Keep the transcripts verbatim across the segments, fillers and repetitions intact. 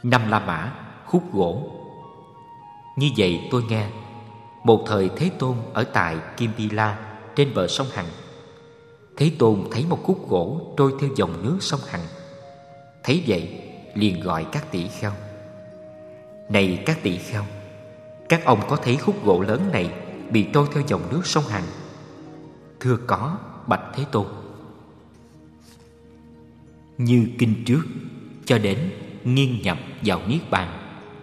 Năm La Mã hút gỗ. Như vậy tôi nghe, một thời Thế Tôn ở tại Kimbila trên bờ sông Hằng. Thế Tôn thấy một khúc gỗ trôi theo dòng nước sông Hằng. Thấy vậy liền gọi các tỷ kheo: Này các tỷ kheo, các ông có thấy khúc gỗ lớn này bị trôi theo dòng nước sông Hằng? Thưa có, bạch Thế Tôn. Như kinh trước, cho đến nghiêng nhập vào niết bàn.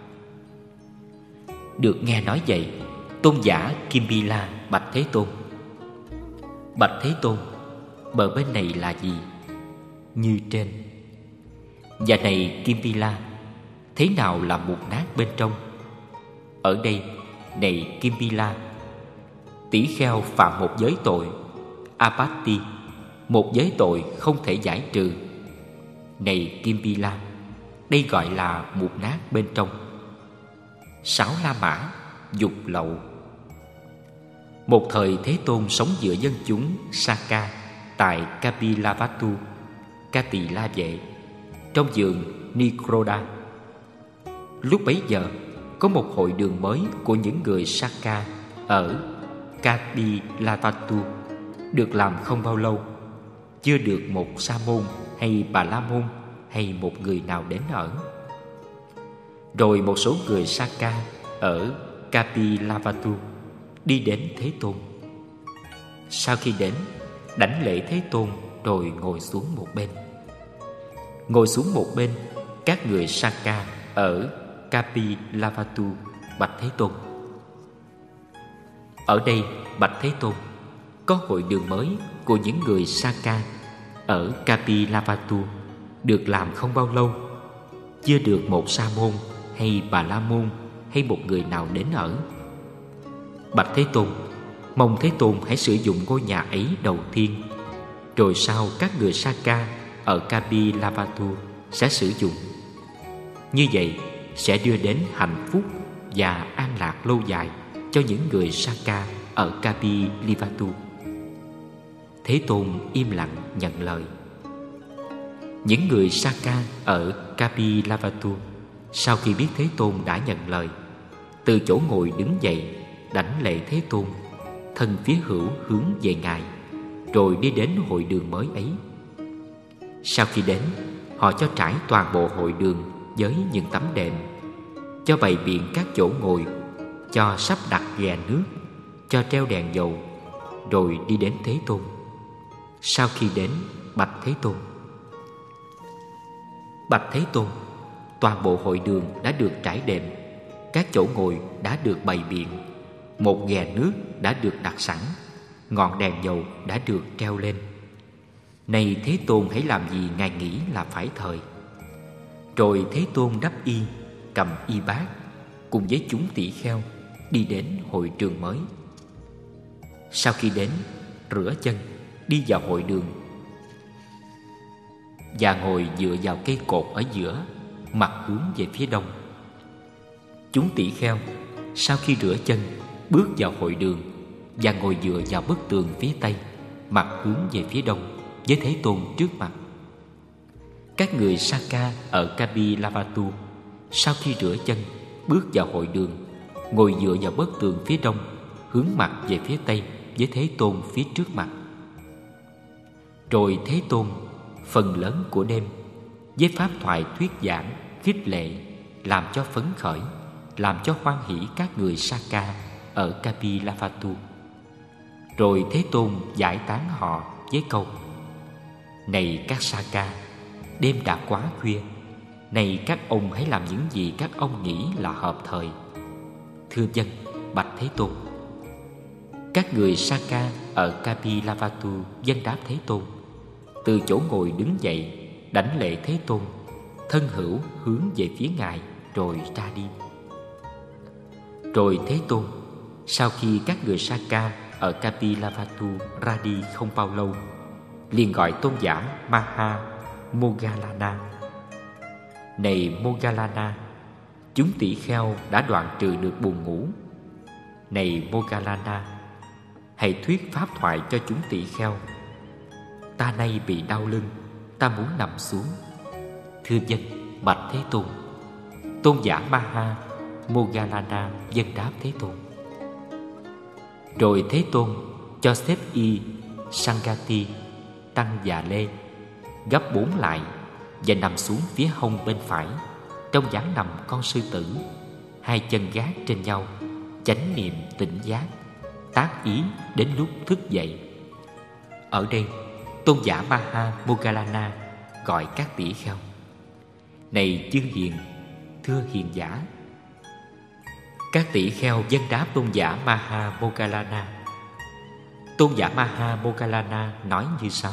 Được nghe nói vậy, tôn giả Kimbila bạch Thế Tôn: Bạch Thế Tôn, bờ bên này là gì? Như trên. Và này Kimbila, thế nào là mục nát bên trong? Ở đây, này Kimbila, tỷ kheo phạm một giới tội Apatti, một giới tội không thể giải trừ. Này Kimbila, đây gọi là mục nát bên trong. Sáu La Mã, dục lậu. Một thời Thế Tôn sống giữa dân chúng Saka tại Kapilavatthu, Ca Tỳ La Vệ, trong vườn Nikroda. Lúc bấy giờ, có một hội đường mới của những người Saka ở Kapilavatthu được làm không bao lâu. Chưa được một sa môn hay bà la môn hay một người nào đến ở. Rồi một số người Saka ở Kapilavatthu đi đến Thế Tôn. Sau khi đến, đảnh lễ Thế Tôn rồi ngồi xuống một bên. Ngồi xuống một bên, các người Saka ở Kapilavatthu bạch Thế Tôn: Ở đây, bạch Thế Tôn, có hội đường mới của những người Saka ở Kapilavatthu được làm không bao lâu. Chưa được một sa môn hay bà la môn hay một người nào đến ở. Bạch Thế Tôn, mong Thế Tôn hãy sử dụng ngôi nhà ấy đầu tiên, rồi sau các người Saka ở Kapilavatthu sẽ sử dụng. Như vậy sẽ đưa đến hạnh phúc và an lạc lâu dài cho những người Saka ở Kapilavatthu. Thế Tôn im lặng nhận lời. Những người Saka ở Kapilavatthu sau khi biết Thế Tôn đã nhận lời, từ chỗ ngồi đứng dậy, đảnh lễ Thế Tôn, thân phía hữu hướng về Ngài, rồi đi đến hội đường mới ấy. Sau khi đến, họ cho trải toàn bộ hội đường với những tấm đệm, cho bày biện các chỗ ngồi, cho sắp đặt ghè nước, cho treo đèn dầu, rồi đi đến Thế Tôn. Sau khi đến, bạch Thế Tôn: Bạch Thế Tôn, toàn bộ hội đường đã được trải đệm, các chỗ ngồi đã được bày biện, một ghè nước đã được đặt sẵn, ngọn đèn dầu đã được treo lên. Này Thế Tôn, hãy làm gì Ngài nghĩ là phải thời. Rồi Thế Tôn đắp y, cầm y bát, cùng với chúng tỷ kheo đi đến hội trường mới. Sau khi đến, rửa chân, đi vào hội đường và ngồi dựa vào cây cột ở giữa, mặt hướng về phía đông. Chúng tỷ kheo sau khi rửa chân bước vào hội đường và ngồi dựa vào bức tường phía tây, mặt hướng về phía đông, với Thế Tôn trước mặt. Các người Saka ở Kapilavatthu sau khi rửa chân bước vào hội đường, ngồi dựa vào bức tường phía đông, hướng mặt về phía tây, với Thế Tôn phía trước mặt. Rồi Thế Tôn phần lớn của đêm với pháp thoại thuyết giảng khích lệ, làm cho phấn khởi, làm cho hoan hỷ các người Saka ở Kapilavatthu. Rồi Thế Tôn giải tán họ với câu: Này các Saka, đêm đã quá khuya, này các ông hãy làm những gì các ông nghĩ là hợp thời. Thưa dân, bạch Thế Tôn. Các người Saka ở Kapilavatthu vâng đáp Thế Tôn, từ chỗ ngồi đứng dậy, đảnh lễ Thế Tôn, thân hữu hướng về phía Ngài, rồi ra đi. Rồi Thế Tôn, sau khi các người Saka ở Kapilavatthu ra đi không bao lâu, liền gọi tôn giả Maha Moggallana: Này Moggallana, chúng tỷ kheo đã đoạn trừ được buồn ngủ. Này Moggallana, hãy thuyết pháp thoại cho chúng tỷ kheo. Ta nay bị đau lưng, ta muốn nằm xuống. Thưa dân, bạch Thế Tôn. tôn giả Maha Moggallana vâng đáp Thế Tôn. Rồi Thế Tôn cho xếp y Sangati tăng già lê gấp bốn lại và nằm xuống phía hông bên phải, trong dáng nằm con sư tử, hai chân gác trên nhau, chánh niệm tỉnh giác, tác ý đến lúc thức dậy. Ở đây tôn giả Maha Moggallana gọi các tỷ kheo: Này chư hiền, thưa hiền giả. Các tỷ kheo vâng đáp tôn giả Maha Moggallana. Tôn giả Maha Moggallana nói như sau: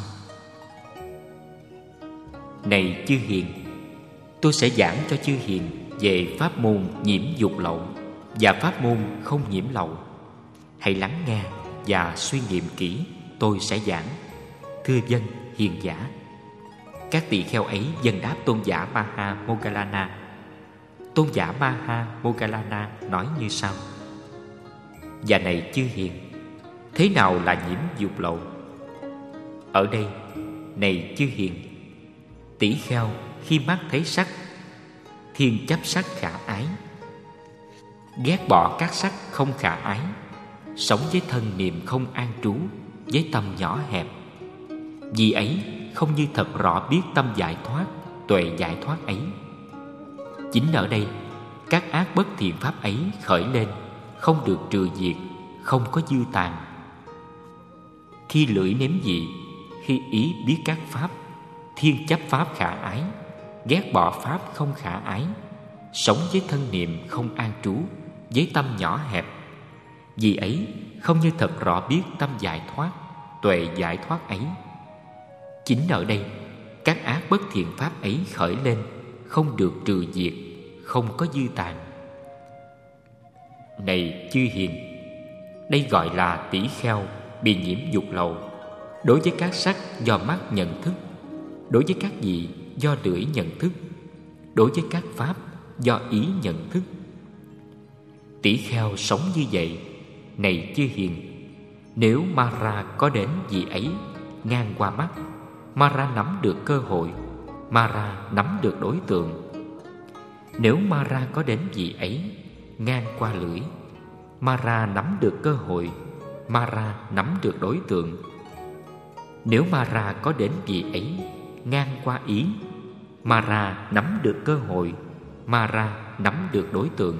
Này chư hiền, tôi sẽ giảng cho chư hiền về pháp môn nhiễm dục lậu và pháp môn không nhiễm lậu. Hãy lắng nghe và suy nghiệm kỹ, tôi sẽ giảng. Thưa dân hiền giả. Các tỳ kheo ấy vâng đáp tôn giả Maha Moggallana. Tôn giả Maha Moggallana nói như sau: Và này chư hiền, thế nào là nhiễm dục lậu? Ở đây, này chư hiền, tỷ kheo khi mắt thấy sắc, thiên chấp sắc khả ái, ghét bỏ các sắc không khả ái, sống với thân niệm không an trú, với tâm nhỏ hẹp. Vì ấy không như thật rõ biết tâm giải thoát, tuệ giải thoát ấy. Chính ở đây, các ác bất thiện pháp ấy khởi lên, không được trừ diệt, không có dư tàn. Khi lưỡi nếm vị, khi ý biết các pháp, thiên chấp pháp khả ái, ghét bỏ pháp không khả ái, sống với thân niệm không an trú, với tâm nhỏ hẹp. Vì ấy không như thật rõ biết tâm giải thoát, tuệ giải thoát ấy. Chính ở đây, các ác bất thiện pháp ấy khởi lên, không được trừ diệt, không có dư tàn. Này chư hiền, đây gọi là tỷ kheo bị nhiễm dục lậu, đối với các sắc do mắt nhận thức, đối với các vị do lưỡi nhận thức, đối với các pháp do ý nhận thức. Tỷ kheo sống như vậy, này chư hiền, nếu Mara có đến vị ấy ngang qua mắt, Mara nắm được cơ hội, Mara nắm được đối tượng. Nếu Mara có đến vị ấy ngang qua lưỡi, Mara nắm được cơ hội, Mara nắm được đối tượng. Nếu Mara có đến vị ấy ngang qua ý, Mara nắm được cơ hội, Mara nắm được đối tượng.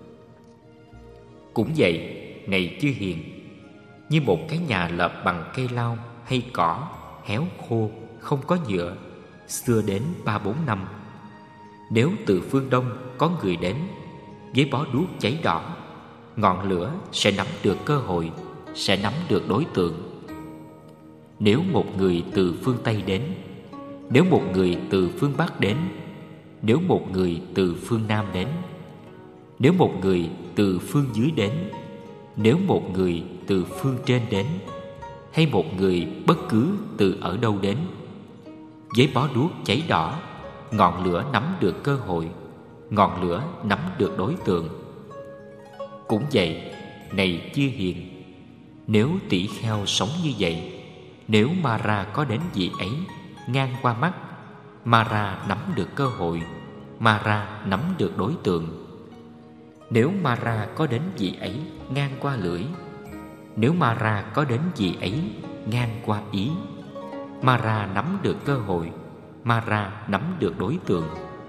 Cũng vậy, này chư hiền, như một cái nhà lợp bằng cây lau hay cỏ, héo khô, không có nhựa, xưa đến ba bốn năm. Nếu từ phương Đông có người đến với bó đuốc cháy đỏ, ngọn lửa sẽ nắm được cơ hội, sẽ nắm được đối tượng. Nếu một người từ phương Tây đến, nếu một người từ phương Bắc đến, nếu một người từ phương Nam đến, nếu một người từ phương dưới đến, nếu một người từ phương trên đến, hay một người bất cứ từ ở đâu đến, với bó đuốc cháy đỏ, ngọn lửa nắm được cơ hội, ngọn lửa nắm được đối tượng. Cũng vậy, này chư hiền, nếu tỷ kheo sống như vậy, nếu Mara có đến vị ấy ngang qua mắt, Mara nắm được cơ hội, Mara nắm được đối tượng. Nếu Mara có đến vị ấy ngang qua lưỡi, nếu Mara có đến vị ấy ngang qua ý, Mara nắm được cơ hội, Mara nắm được đối tượng.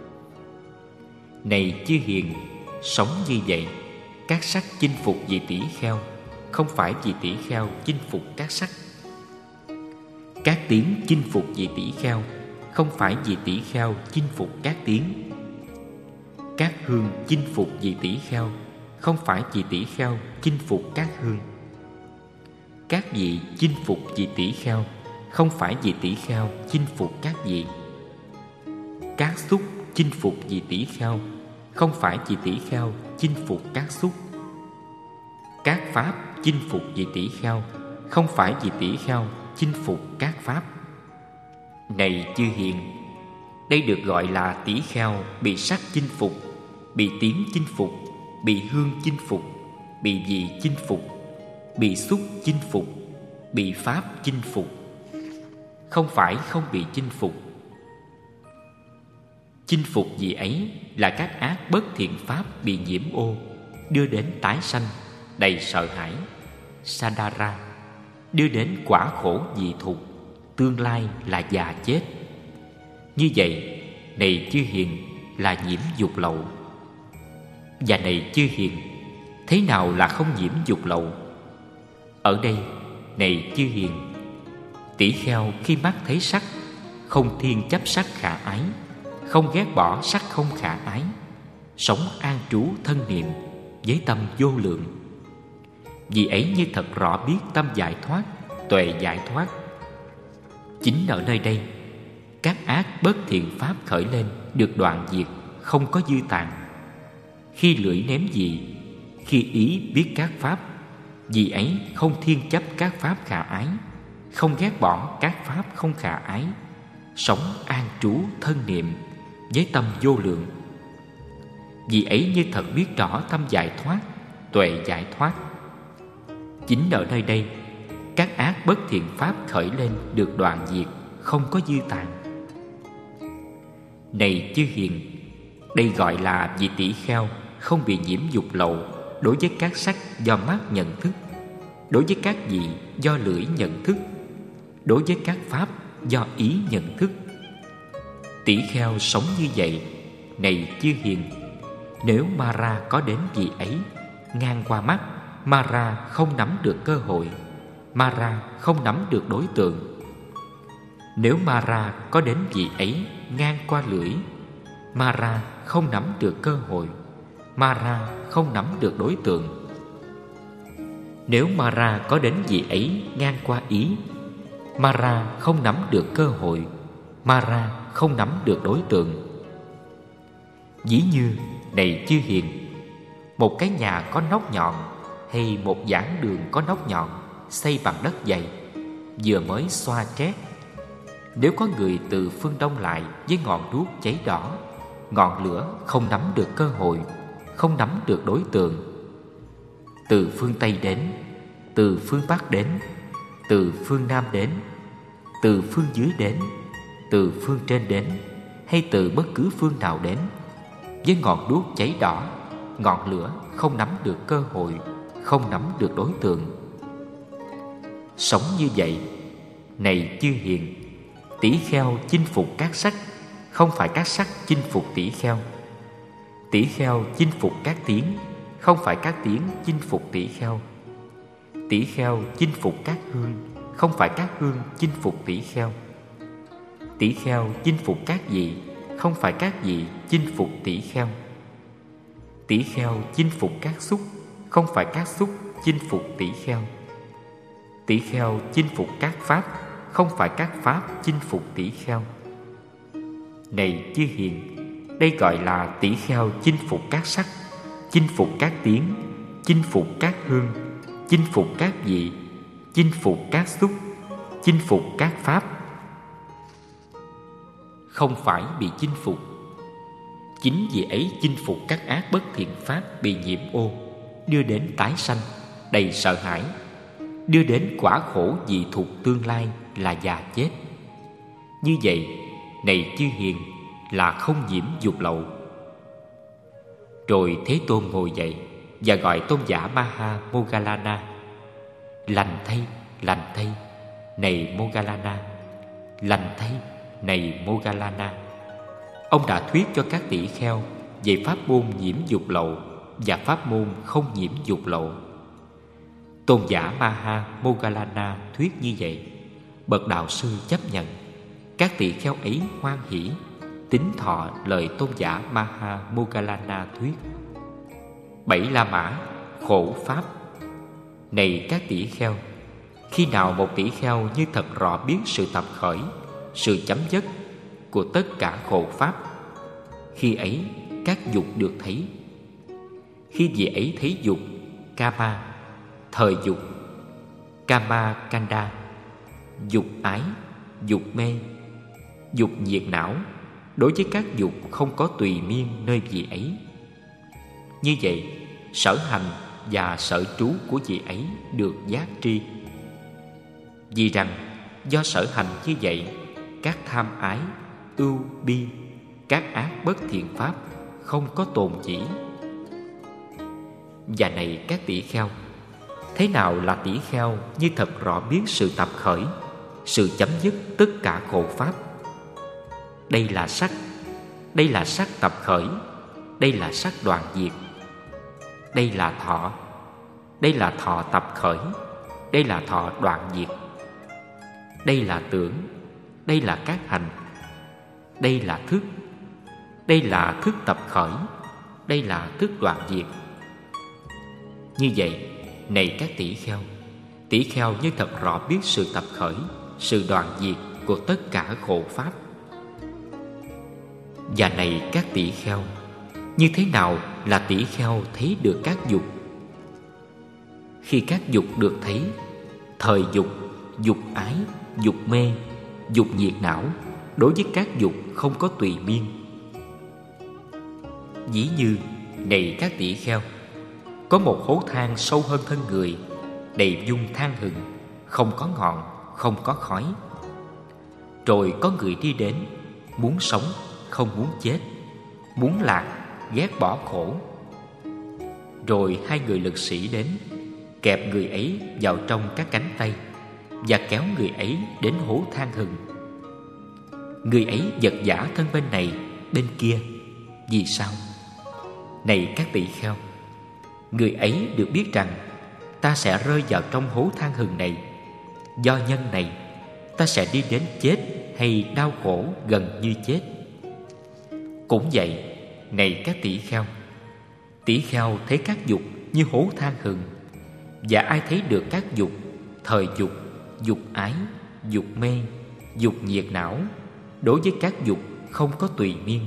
Này chư hiền, sống như vậy, các sắc chinh phục vị tỷ kheo, không phải vị tỷ kheo chinh phục các sắc. Các tiếng chinh phục vị tỷ kheo, không phải vị tỷ kheo chinh phục các tiếng. Các hương chinh phục vị tỷ kheo, không phải vị tỷ kheo chinh phục các hương. Các vị chinh phục vị tỷ kheo, không phải vị tỷ kheo chinh phục các vị. Các xúc chinh phục vị tỷ kheo, không phải vị tỷ kheo chinh phục các xúc. Các pháp chinh phục vị tỷ kheo, không phải vị tỷ kheo chinh phục các pháp. Này chư hiền, đây được gọi là tỷ kheo bị sắc chinh phục, bị tiếng chinh phục, bị hương chinh phục, bị vị chinh phục, bị xúc chinh phục, bị pháp chinh phục, không phải không bị chinh phục. Chinh phục vị ấy là các ác bất thiện pháp bị nhiễm ô, đưa đến tái sanh, đầy sợ hãi, Sadara, đưa đến quả khổ dị thục, tương lai là già chết. Như vậy, này chư hiền, là nhiễm dục lậu. Và này chư hiền, thế nào là không nhiễm dục lậu? Ở đây, này chư hiền, tỷ kheo khi mắt thấy sắc, không thiên chấp sắc khả ái, không ghét bỏ sắc không khả ái, sống an trú thân niệm với tâm vô lượng. Vì ấy như thật rõ biết tâm giải thoát, tuệ giải thoát. Chính ở nơi đây, các ác bất thiện pháp khởi lên được đoạn diệt, không có dư tàn. Khi lưỡi ném dị, khi ý biết các pháp, vì ấy không thiên chấp các pháp khả ái, không ghét bỏ các pháp không khả ái, sống an trú thân niệm với tâm vô lượng. Vì ấy như thật biết rõ tâm giải thoát, tuệ giải thoát. Chính ở nơi đây, các ác bất thiện pháp khởi lên được đoạn diệt, không có dư tàn. Này chư hiền, đây gọi là vị tỷ kheo không bị nhiễm dục lậu đối với các sắc do mắt nhận thức, đối với các vị do lưỡi nhận thức, đối với các pháp do ý nhận thức. Tỷ kheo sống như vậy, này chư hiền, nếu Mara có đến vị ấy, ngang qua mắt, Mara không nắm được cơ hội, Mara không nắm được đối tượng. Nếu Mara có đến vị ấy, ngang qua lưỡi, Mara không nắm được cơ hội, Mara không nắm được đối tượng. Nếu Mara có đến vị ấy, ngang qua ý, Mara không nắm được cơ hội, Mara không nắm được đối tượng. Ví như, này chư hiền, một cái nhà có nóc nhọn hay một giảng đường có nóc nhọn xây bằng đất dày, vừa mới xoa trét. Nếu có người từ phương đông lại với ngọn đuốc cháy đỏ, ngọn lửa không nắm được cơ hội, không nắm được đối tượng. Từ phương Tây đến, từ phương Bắc đến, từ phương Nam đến, từ phương dưới đến, từ phương trên đến, hay từ bất cứ phương nào đến, với ngọn đuốc cháy đỏ, ngọn lửa không nắm được cơ hội, không nắm được đối tượng. Sống như vậy, này chư hiền, tỷ kheo chinh phục các sắc, không phải các sắc chinh phục tỷ kheo. Tỷ kheo chinh phục các tiếng, không phải các tiếng chinh phục tỷ kheo. Tỷ kheo chinh phục các hương, không phải các hương chinh phục tỷ kheo. Tỷ kheo chinh phục các vị, không phải các vị chinh phục tỷ kheo. Tỷ kheo chinh phục các xúc, không phải các xúc chinh phục tỷ kheo. Tỷ kheo chinh phục các pháp, không phải các pháp chinh phục tỷ kheo. Này chư hiền, đây gọi là tỷ kheo chinh phục các sắc, chinh phục các tiếng, chinh phục các hương, chinh phục các vị, chinh phục các xúc, chinh phục các pháp, không phải bị chinh phục. Chính vì ấy chinh phục các ác bất thiện pháp bị nhiễm ô, đưa đến tái sanh, đầy sợ hãi, đưa đến quả khổ dị thục tương lai là già chết. Như vậy, này chư hiền, là không nhiễm dục lậu. Rồi Thế Tôn ngồi dậy và gọi tôn giả Maha Moggallana. Lành thay, lành thay, này Moggallana, lành thay, này Moggallana. Ông đã thuyết cho các tỷ kheo về pháp môn nhiễm dục lậu và pháp môn không nhiễm dục lậu. Tôn giả Maha Moggallana thuyết như vậy, bậc đạo sư chấp nhận. Các tỷ kheo ấy hoan hỷ, tín thọ lời tôn giả Maha Moggallana thuyết. Bảy La Mã, khổ pháp. Này các tỷ kheo, khi nào một tỷ kheo như thật rõ biết sự tập khởi, sự chấm dứt của tất cả khổ pháp, khi ấy các dục được thấy. Khi vị ấy thấy dục, Kama, thời dục, Kama Kanda, dục ái, dục mê, dục nhiệt não, đối với các dục không có tùy miên nơi vị ấy. Như vậy, sở hành và sở trú của vị ấy được giác tri. Vì rằng do sở hành như vậy, các tham ái, ưu bi, các ác bất thiện pháp không có tồn chỉ. Và này các tỷ kheo, thế nào là tỷ kheo như thật rõ biết sự tập khởi, sự chấm dứt tất cả khổ pháp? Đây là sắc, đây là sắc tập khởi, đây là sắc đoạn diệt. Đây là thọ, đây là thọ tập khởi, đây là thọ đoạn diệt. Đây là tưởng, đây là các hành. Đây là thức, đây là thức tập khởi, đây là thức đoạn diệt. Như vậy, này các tỷ kheo, tỷ kheo như thật rõ biết sự tập khởi, sự đoạn diệt của tất cả khổ pháp. Và này các tỷ kheo, như thế nào là tỷ kheo thấy được các dục? Khi các dục được thấy, thời dục, dục ái, dục mê, dục nhiệt não, đối với các dục không có tùy miên. Ví như, này các tỷ kheo, có một hố than sâu hơn thân người, đầy dung than hừng, không có ngọn, không có khói. Rồi có người đi đến, muốn sống, không muốn chết, muốn lạc, ghét bỏ khổ. Rồi hai người lực sĩ đến, kẹp người ấy vào trong các cánh tay và kéo người ấy đến hố than hừng. Người ấy vật vã thân bên này, bên kia. Vì sao? Này các tỷ kheo, người ấy được biết rằng ta sẽ rơi vào trong hố than hừng này. Do nhân này, ta sẽ đi đến chết hay đau khổ gần như chết. Cũng vậy, này các tỷ kheo, tỷ kheo thấy các dục như hố than hừng. Và ai thấy được các dục, thời dục, dục ái, dục mê, dục nhiệt não, đối với các dục không có tùy miên.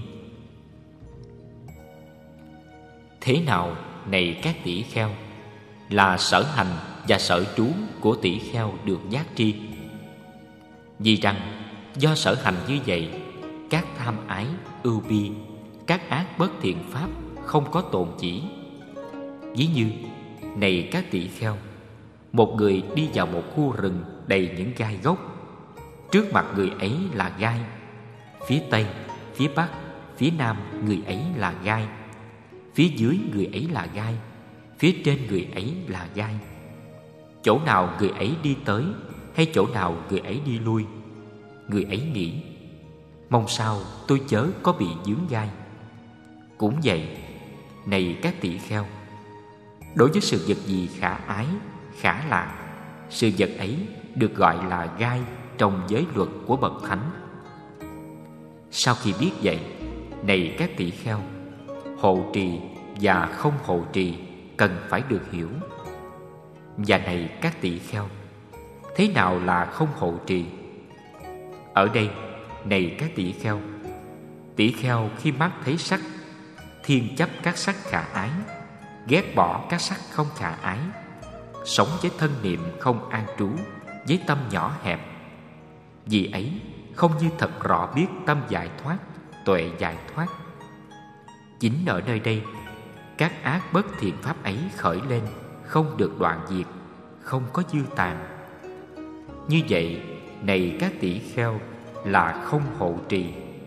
Thế nào, này các tỷ kheo, là sở hành và sở trú của tỷ kheo được giác tri? Vì rằng do sở hành như vậy, các tham ái, ưu bi, các ác bất thiện pháp không có tồn chỉ. Ví như, này các tỷ kheo, một người đi vào một khu rừng đầy những gai gốc. Trước mặt người ấy là gai, phía tây, phía bắc, phía nam người ấy là gai, phía dưới người ấy là gai, phía trên người ấy là gai. Chỗ nào người ấy đi tới hay chỗ nào người ấy đi lui, người ấy nghĩ, mong sao tôi chớ có bị vướng gai. Cũng vậy, này các tỷ kheo, đối với sự vật gì khả ái, khả lạc, sự vật ấy được gọi là gai trong giới luật của bậc thánh. Sau khi biết vậy, này các tỷ kheo, hộ trì và không hộ trì cần phải được hiểu. Và này các tỷ kheo, thế nào là không hộ trì? Ở đây, này các tỷ kheo, tỷ kheo khi mắt thấy sắc, thiên chấp các sắc khả ái, ghét bỏ các sắc không khả ái, sống với thân niệm không an trú, với tâm nhỏ hẹp. Vì ấy không như thật rõ biết tâm giải thoát, tuệ giải thoát. Chính ở nơi đây, các ác bất thiện pháp ấy khởi lên, không được đoạn diệt, không có dư tàn. Như vậy, này các tỷ kheo, là không hộ trì.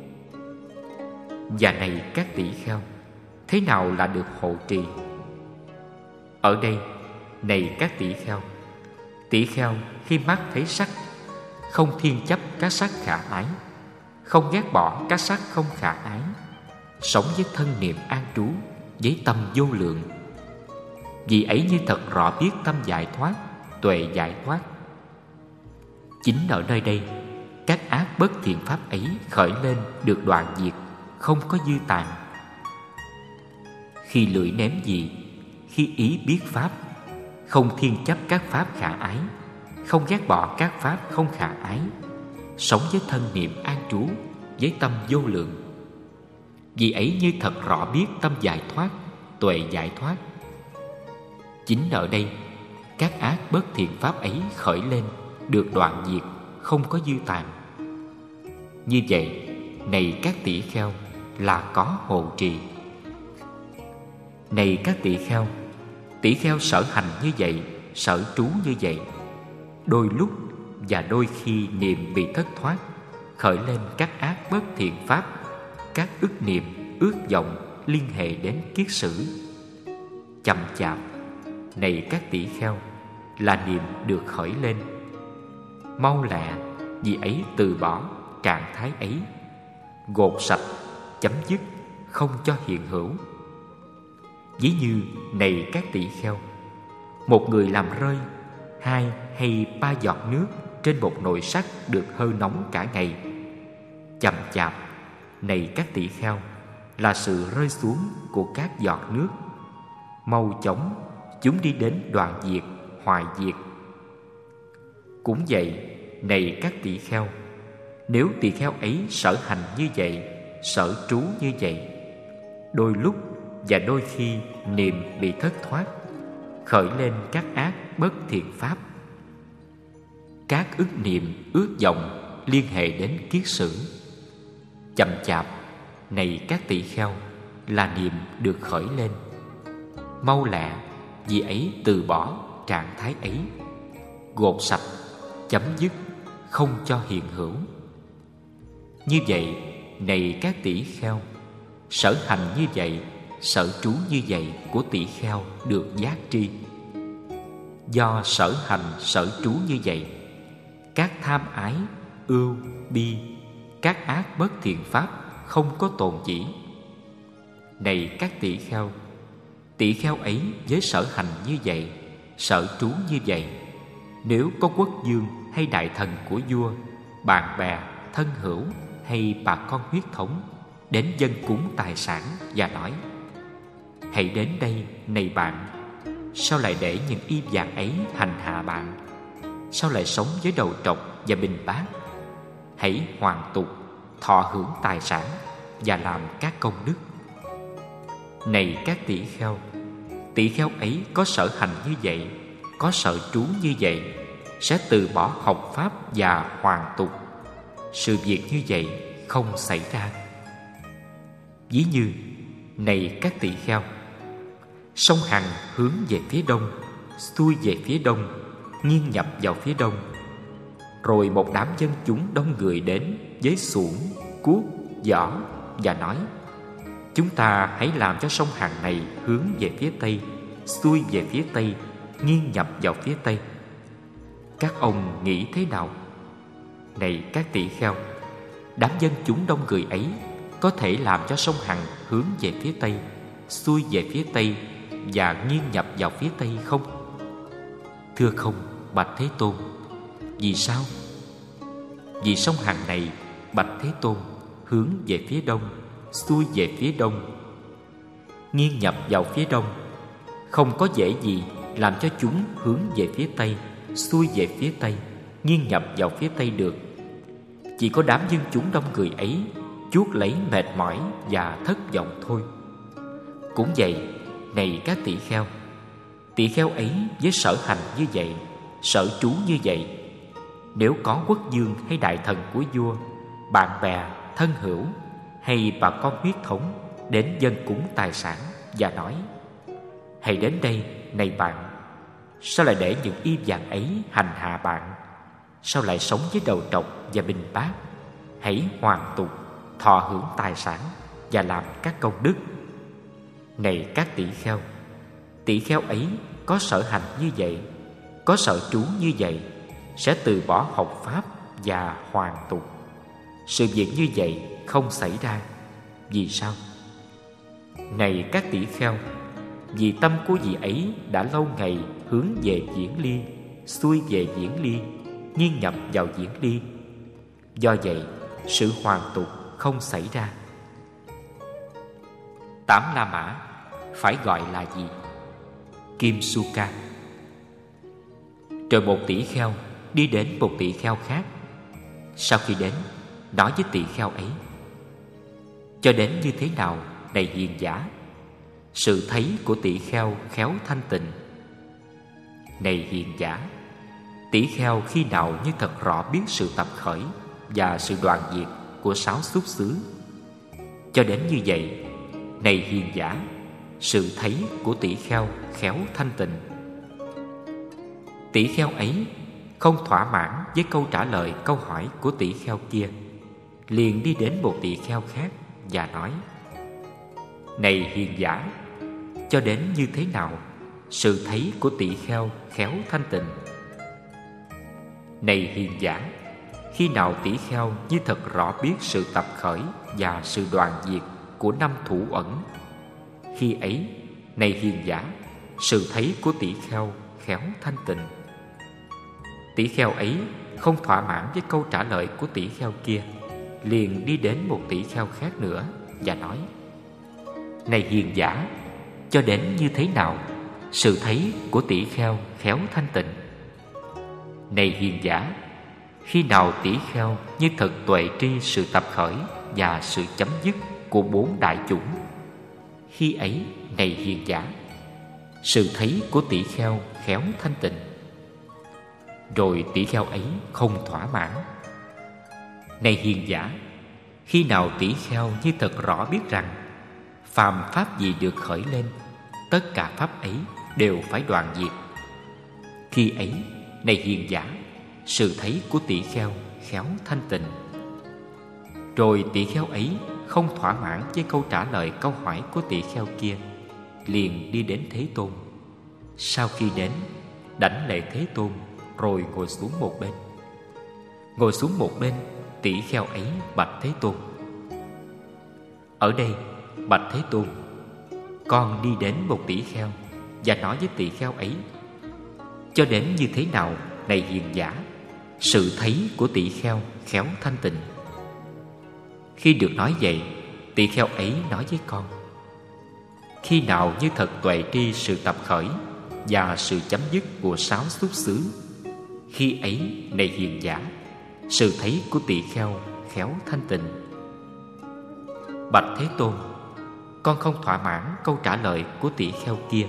Và này các tỷ kheo, thế nào là được hộ trì? Ở đây, này các tỷ kheo, tỷ kheo khi mắt thấy sắc, không thiên chấp các sắc khả ái, không ghét bỏ các sắc không khả ái, sống với thân niệm an trú, với tâm vô lượng. Vì ấy như thật rõ biết tâm giải thoát, tuệ giải thoát. Chính ở nơi đây, các ác bất thiện pháp ấy khởi lên được đoạn diệt, không có dư tàn. Khi lưỡi ném gì, khi ý biết pháp, không thiên chấp các pháp khả ái, không ghét bỏ các pháp không khả ái, sống với thân niệm an trú, với tâm vô lượng. Vì ấy như thật rõ biết tâm giải thoát, tuệ giải thoát. Chính ở đây, các ác bất thiện pháp ấy khởi lên được đoạn diệt, không có dư tàn. Như vậy, này các tỷ kheo, là có hộ trì. Này các tỷ kheo, tỷ kheo sở hành như vậy, sở trú như vậy, đôi lúc và đôi khi niệm bị thất thoát, khởi lên các ác bất thiện pháp, các ức niệm, ước vọng liên hệ đến kiết sử. Chậm chạp, này các tỷ kheo, là niệm được khởi lên. Mau lẹ, vì ấy từ bỏ trạng thái ấy. Gột sạch, chấm dứt, không cho hiện hữu. Ví như, này các tỷ kheo, một người làm rơi hai hay ba giọt nước trên một nồi sắt được hơi nóng cả ngày. Chậm chạp, này các tỷ kheo, là sự rơi xuống của các giọt nước. Mau chóng, chúng đi đến đoạn diệt, hoại diệt. Cũng vậy, này các tỷ kheo, nếu tỷ kheo ấy sở hành như vậy, sở trú như vậy, đôi lúc và đôi khi niệm bị thất thoát, khởi lên các ác bất thiện pháp. Các ức niệm, ước vọng liên hệ đến kiết sử. Chậm chạp, này các tỷ kheo, là niệm được khởi lên. Mau lẹ, vì ấy từ bỏ trạng thái ấy. Gột sạch, chấm dứt, không cho hiện hữu. Như vậy, này các tỷ kheo, sở hành như vậy, sở trú như vậy của tỷ kheo được giác tri. Do sở hành, sở trú như vậy, các tham ái, ưu, bi, các ác bất thiện pháp không có tồn chỉ. Này các tỷ kheo, tỷ kheo ấy với sở hành như vậy, sở trú như vậy, nếu có quốc vương hay đại thần của vua, bạn bè, thân hữu hay bà con huyết thống đến dâng cúng tài sản và nói: hãy đến đây, này bạn, sao lại để những y vàng ấy hành hạ bạn? Sao lại sống với đầu trọc và bình bát? Hãy hoàn tục, thọ hưởng tài sản và làm các công đức. Này các tỷ kheo, tỷ kheo ấy có sở hành như vậy, có sở trú như vậy, sẽ từ bỏ học pháp và hoàn tục. Sự việc như vậy không xảy ra. Ví như, này các tỷ kheo, sông Hằng hướng về phía đông, xuôi về phía đông, nghiêng nhập vào phía đông. Rồi một đám dân chúng đông người đến với xuồng, cuốc, giỏ và nói: chúng ta hãy làm cho sông Hằng này hướng về phía tây, xuôi về phía tây, nghiêng nhập vào phía tây. Các ông nghĩ thế nào? Này các tỷ kheo, đám dân chúng đông người ấy có thể làm cho sông Hằng hướng về phía tây, xuôi về phía tây và nghiêng nhập vào phía tây không? Thưa không, bạch Thế Tôn. Vì sao? Vì sông Hằng này, bạch Thế Tôn, hướng về phía đông, xuôi về phía đông, nghiêng nhập vào phía đông. Không có dễ gì làm cho chúng hướng về phía tây, xuôi về phía tây, nghiêng nhập vào phía tây được. Chỉ có đám dân chúng đông người ấy chuốc lấy mệt mỏi và thất vọng thôi. Cũng vậy, này các tỷ kheo, tỷ kheo ấy với sở hành như vậy, sở trú như vậy, nếu có quốc vương hay đại thần của vua, bạn bè, thân hữu hay bà con huyết thống đến dâng cúng tài sản và nói: hãy đến đây, này bạn, sao lại để những y vàng ấy hành hạ bạn? Sao lại sống với đầu trọc và bình bát? Hãy hoàn tục, thọ hưởng tài sản và làm các công đức. Này các tỷ kheo, tỷ kheo ấy có sở hành như vậy, có sở trú như vậy, sẽ từ bỏ học pháp và hoàn tục. Sự việc như vậy không xảy ra. Vì sao? Này các tỷ kheo, vì tâm của vị ấy đã lâu ngày hướng về Viễn Ly, xuôi về Viễn Ly, nghiêng nhập vào Viễn Ly. Do vậy, sự hoàn tục không xảy ra. Tám La Mã phải gọi là gì? Kim Suka. Rồi một tỷ kheo đi đến một tỷ kheo khác. Sau khi đến, nói với tỷ kheo ấy: cho đến như thế nào, này hiền giả? Sự thấy của tỷ kheo khéo thanh tịnh. Này hiền giả, tỷ kheo khi nào như thật rõ biết sự tập khởi và sự đoạn diệt của sáu xúc xứ. Cho đến như vậy, này hiền giả, sự thấy của tỷ kheo khéo thanh tịnh. Tỷ kheo ấy không thỏa mãn với câu trả lời câu hỏi của tỷ kheo kia, liền đi đến một tỷ kheo khác và nói: Này hiền giả, cho đến như thế nào sự thấy của tỷ kheo khéo thanh tịnh? Này hiền giả, khi nào tỷ kheo như thật rõ biết sự tập khởi và sự đoạn diệt của năm thủ ẩn, khi ấy, này hiền giả, sự thấy của tỷ kheo khéo thanh tịnh. Tỷ kheo ấy không thỏa mãn với câu trả lời của tỷ kheo kia, liền đi đến một tỷ kheo khác nữa và nói: Này hiền giả, cho đến như thế nào sự thấy của tỷ kheo khéo thanh tịnh? Này hiền giả, khi nào tỷ kheo như thật tuệ tri sự tập khởi và sự chấm dứt của bốn đại chủng, khi ấy, này hiền giả, sự thấy của tỷ kheo khéo thanh tịnh. Rồi tỷ kheo ấy không thỏa mãn. Này hiền giả, khi nào tỷ kheo như thật rõ biết rằng phàm pháp gì được khởi lên, tất cả pháp ấy đều phải đoạn diệt, khi ấy, này hiền giả, sự thấy của tỷ kheo khéo thanh tịnh. Rồi tỷ kheo ấy không thỏa mãn với câu trả lời câu hỏi của tỷ kheo kia, liền đi đến Thế Tôn. Sau khi đến, đảnh lễ Thế Tôn rồi ngồi xuống một bên. Ngồi xuống một bên, tỷ kheo ấy bạch Thế Tôn: Ở đây, bạch Thế Tôn, con đi đến một tỷ kheo và nói với tỷ kheo ấy: Cho đến như thế nào, này hiền giả, sự thấy của tỷ kheo khéo thanh tịnh? Khi được nói vậy, tỷ kheo ấy nói với con: Khi nào như thật tuệ tri sự tập khởi và sự chấm dứt của sáu xúc xứ, khi ấy, này hiền giả, sự thấy của tỷ kheo khéo thanh tịnh. Bạch Thế Tôn, con không thỏa mãn câu trả lời của tỷ kheo kia,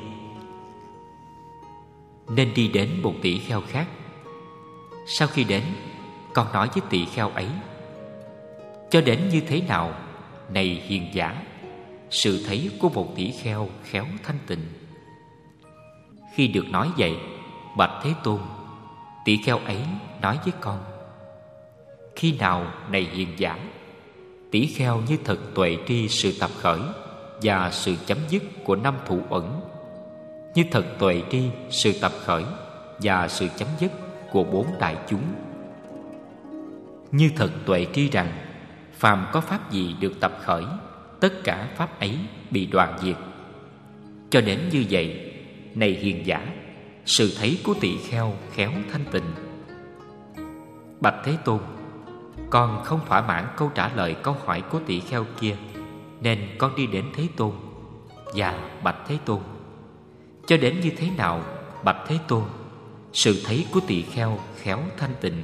nên đi đến một tỷ kheo khác. Sau khi đến, con nói với tỷ kheo ấy: Cho đến như thế nào, này hiền giả, sự thấy của một tỷ kheo khéo thanh tịnh? Khi được nói vậy, bạch Thế Tôn, tỷ kheo ấy nói với con: Khi nào, này hiền giả, tỷ kheo như thật tuệ tri sự tập khởi và sự chấm dứt của năm thủ ẩn, như thật tuệ tri sự tập khởi và sự chấm dứt của bốn đại chúng, như thật tuệ tri rằng phàm có pháp gì được tập khởi, tất cả pháp ấy bị đoạn diệt. Cho đến như vậy, này hiền giả, sự thấy của tỷ kheo khéo thanh tịnh. Bạch Thế Tôn, con không thỏa mãn câu trả lời câu hỏi của tỷ kheo kia, nên con đi đến Thế Tôn và bạch Thế Tôn: Cho đến như thế nào, bạch Thế Tôn, sự thấy của tỷ kheo khéo thanh tịnh?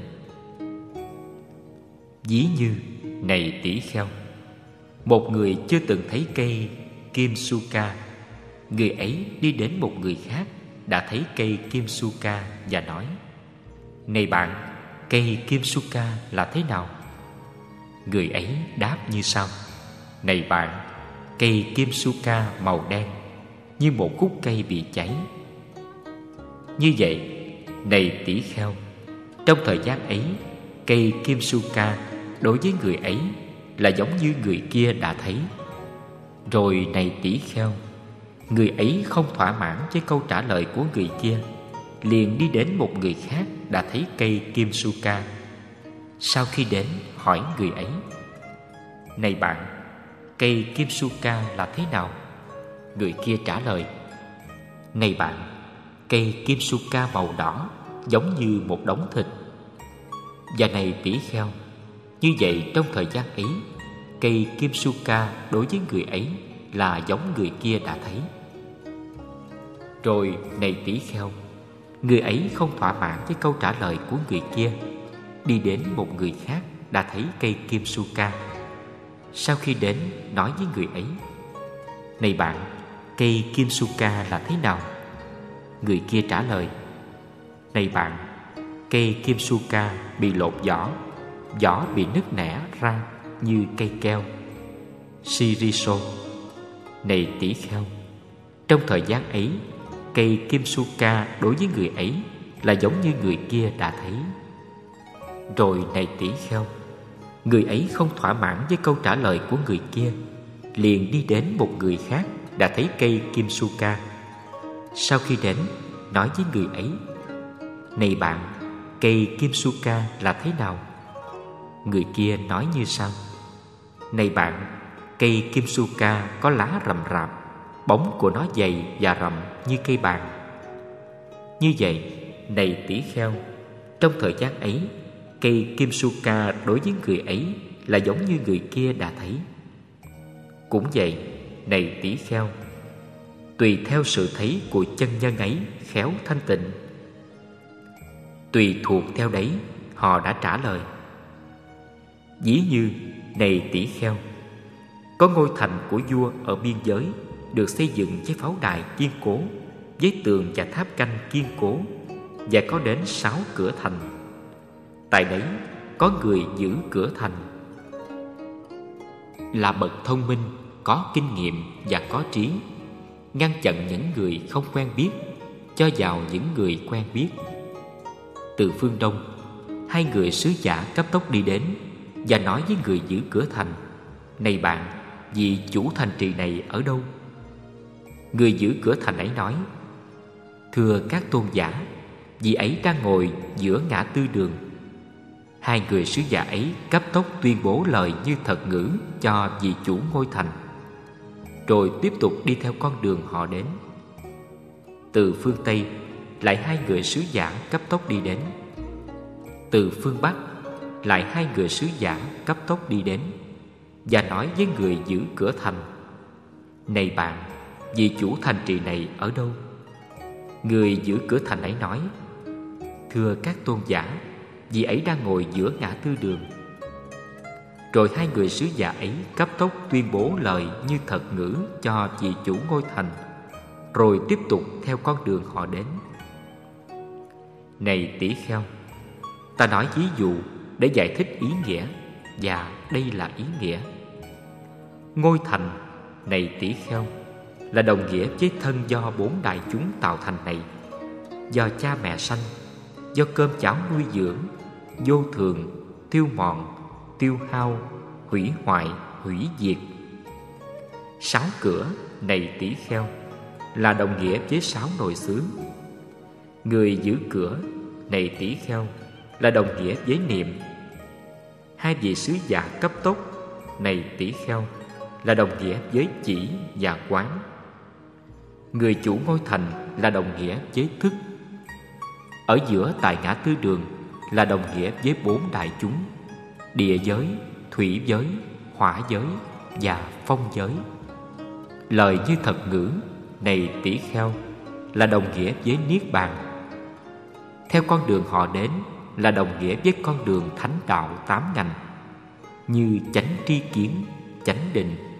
Ví như, này tỷ kheo, một người chưa từng thấy cây kim suka, người ấy đi đến một người khác đã thấy cây kim suka và nói: Này bạn, cây kim suka là thế nào? Người ấy đáp như sau: Này bạn, cây kim suka màu đen, như một khúc cây bị cháy. Như vậy, này tỷ kheo, trong thời gian ấy, cây kim suka đối với người ấy là giống như người kia đã thấy. Rồi này tỷ kheo, người ấy không thỏa mãn với câu trả lời của người kia, liền đi đến một người khác đã thấy cây kim suka. Sau khi đến, hỏi người ấy: Này bạn, cây kim suka là thế nào? Người kia trả lời: Này bạn, cây kim suka màu đỏ, giống như một đống thịt. Và này tỷ kheo, như vậy trong thời gian ấy, cây kim suka đối với người ấy là giống người kia đã thấy. Rồi này tỷ kheo, người ấy không thỏa mãn với câu trả lời của người kia, đi đến một người khác đã thấy cây kim suka. Sau khi đến, nói với người ấy: Này bạn, cây kim suka là thế nào? Người kia trả lời: Này bạn, cây kim suka bị lột vỏ, vỏ bị nứt nẻ ra như cây keo. Siriso, này tỷ kheo, trong thời gian ấy, cây kim suka đối với người ấy là giống như người kia đã thấy. Rồi này tỷ kheo, Người ấy không thỏa mãn với câu trả lời của người kia, liền đi đến một người khác đã thấy cây Kimsuka. Sau khi đến, nói với người ấy: "Này bạn, cây Kimsuka là thế nào?" Người kia nói như sau: "Này bạn, cây Kimsuka có lá rậm rạp, bóng của nó dày và rậm như cây bàn." Như vậy, này tỷ kheo, trong thời gian ấy, cây Kimsuka đối với người ấy là giống như người kia đã thấy. Cũng vậy, này tỷ kheo, tùy theo sự thấy của chân nhân ấy khéo thanh tịnh. Tùy thuộc theo đấy, họ đã trả lời: "Ví như, này tỷ kheo, có ngôi thành của vua ở biên giới được xây dựng với pháo đài kiên cố, với tường và tháp canh kiên cố, và có đến sáu cửa thành. Tại đấy có người giữ cửa thành, là bậc thông minh, có kinh nghiệm và có trí, ngăn chặn những người không quen biết, cho vào những người quen biết." Từ phương đông, hai người sứ giả cấp tốc đi đến và nói với người giữ cửa thành: "Này bạn, vị chủ thành trì này ở đâu?" Người giữ cửa thành ấy nói: "Thưa các tôn giả, vị ấy đang ngồi giữa ngã tư đường." Hai người sứ giả ấy cấp tốc tuyên bố lời như thật ngữ cho vị chủ ngôi thành, rồi tiếp tục đi theo con đường họ đến. Từ phương Tây, lại hai người sứ giả cấp tốc đi đến. Từ phương Bắc, lại hai người sứ giả cấp tốc đi đến và nói với người giữ cửa thành: "Này bạn, vị chủ thành trì này ở đâu?" Người giữ cửa thành ấy nói: "Thưa các tôn giả, vị ấy đang ngồi giữa ngã tư đường." Rồi hai người sứ giả ấy cấp tốc tuyên bố lời như thật ngữ cho vị chủ ngôi thành, rồi tiếp tục theo con đường họ đến. Này tỷ kheo, ta nói ví dụ để giải thích ý nghĩa, và đây là ý nghĩa. Ngôi thành, này tỷ kheo, là đồng nghĩa với thân do bốn đại chúng tạo thành này, do cha mẹ sanh, do cơm cháo nuôi dưỡng, vô thường, tiêu mòn, tiêu hao, hủy hoại, hủy diệt. Sáu cửa, này tỷ kheo, là đồng nghĩa với sáu nội xứ. Người giữ cửa, này tỷ kheo, là đồng nghĩa với niệm. Hai vị sứ giả cấp tốc, này tỷ kheo, là đồng nghĩa với chỉ và quán. Người chủ ngôi thành là đồng nghĩa với thức. Ở giữa tại ngã tư đường là đồng nghĩa với bốn đại chúng: địa giới, thủy giới, hỏa giới và phong giới. Lời như thật ngữ, này tỷ kheo, là đồng nghĩa với niết bàn. Theo con đường họ đến là đồng nghĩa với con đường thánh đạo tám ngành, như chánh tri kiến, chánh định,